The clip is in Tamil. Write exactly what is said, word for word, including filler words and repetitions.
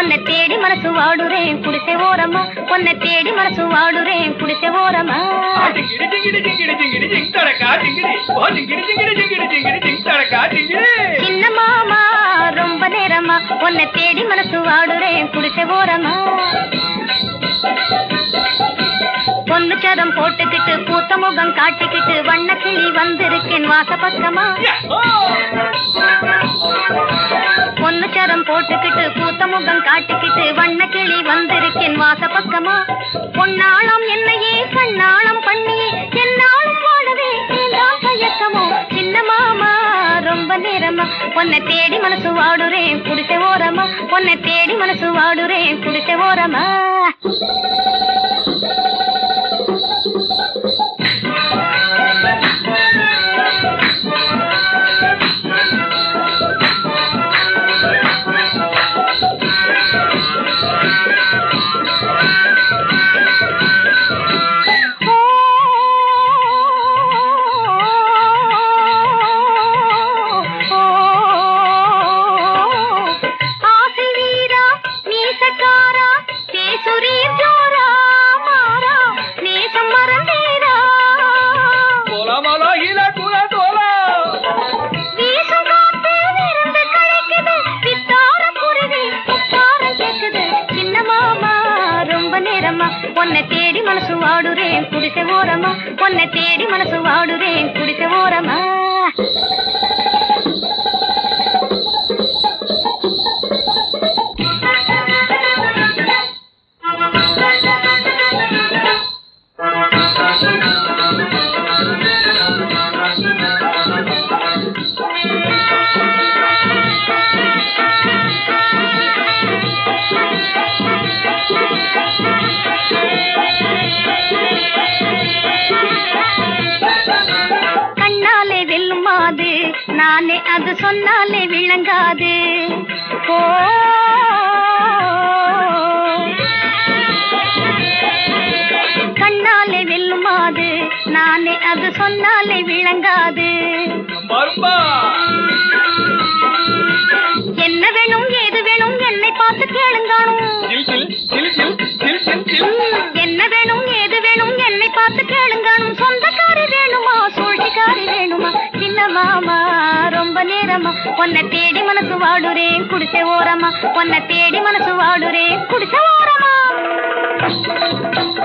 உன்னை தேடி மனசு வாடுறேன் குடிசை ஓரமா உன்னை தேடி மனசு வாடுறேன் குடிசை ஓரமா சின்ன மாமா ரொம்ப நேரமா உன்னை தேடி மனசு வாடுறேன் குடிசை ஓரமா பொண்ணு சரம் போட்டுக்கிட்டு பூத்த முகம் காட்டிக்கிட்டு வண்ண கிளி வந்திருக்கேன் வாச பக்கமா பொண்ணு சரம் போட்டுக்கிட்டு பூத்த முகம் காட்டிக்கிட்டு வண்ண கிளி வந்திருக்கேன் வாச பக்கமா பொன்னாளம் என்னையே கண்ணாளம் பண்ணியே என்னாலும் வாழவே நீதான் பயக்கமோ சின்ன மாமா ரொம்ப நேரமா உன்னை தேடி மனசு வாடுறேன் குடிசை ஓரமா உன்னை தேடி மனசு வாடுறேன் குடிசை ஓரமா உன்னை தேடி மனசு வாடுறேன் குடிசை ஓரமா உன்னை தேடி மனசு வாடுறேன் குடிசை ஓரமா நானே அது சொன்னாலே விளங்காது ஓ கண்ணாலே வெல்லுமாது நானே அது சொன்னாலே விளங்காது என்ன வேணும் ஏது வேணும் என்னை பார்த்து கேளுங்கானும் என்ன வேணும் ஏது வேணும் என்னை பார்த்து கேளுங்கானும் சொந்தக்காரி வேணுமா சூழ்ச்சிக்காரி வேணுமா சின்ன மாமா ரொம்ப நேரமா உன்னை தேடி மனசு வாடுறேன் குடிசை ஓரமா உன்னை தேடி மனசு வாடுறேன் குடிசை ஓரமா